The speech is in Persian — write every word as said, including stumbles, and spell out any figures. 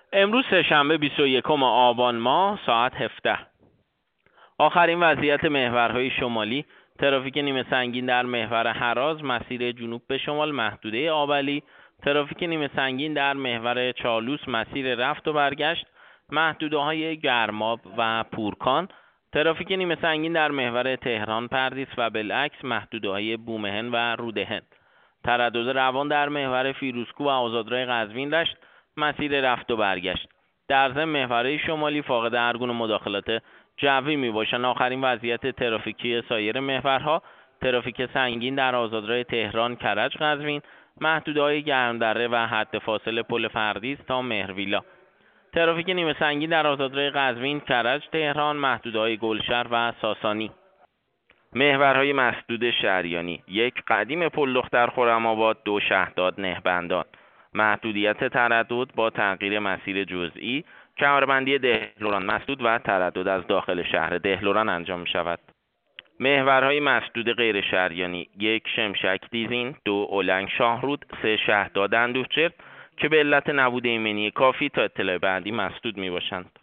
امروز سه‌شنبه بیست و یکم آبان ماه ساعت هفده. آخرین وضعیت محورهای شمالی: ترافیک نیمه سنگین در محور هراز مسیر جنوب به شمال محدوده آبلی، ترافیک نیمه سنگین در محور چالوس مسیر رفت و برگشت محدوده‌های گرماب و پورکان، ترافیک نیمه سنگین در محور تهران پردیس و بالعکس محدوده‌های بومهن و رودهن، تردد روان در محور فیروزکوه و آزادراه قزوین دشت مسیر رفت و برگشت. در ضمن محورهای شمالی فاقد هر گونه مداخلات جوی می باشند. آخرین وضعیت ترافیکی سایر محورها: ترافیک سنگین در آزادراه تهران کرج قزوین محدوده‌های گرمدره و حد فاصل پل فردیس تا مهرویلا، ترافیک نیمه سنگین در آزادراه قزوین کرج تهران محدوده‌های گلشهر و ساسانی. محورهای مسدود شهریانی: یک قدیم پل دختر خرم‌آباد، دو شهداد نهبندان، محدودیت تردد با تغییر مسیر جزئی، کمربندی دهلوران مسدود و تردد از داخل شهر دهلوران انجام می شود. محورهای مسدود غیر شهریانی: یک شمشک دیزین، دو اولنگ شاهرود، سه شهداد اندوهچرت که به علت نبود ایمنی کافی تا اطلاع بعدی مسدود می باشند.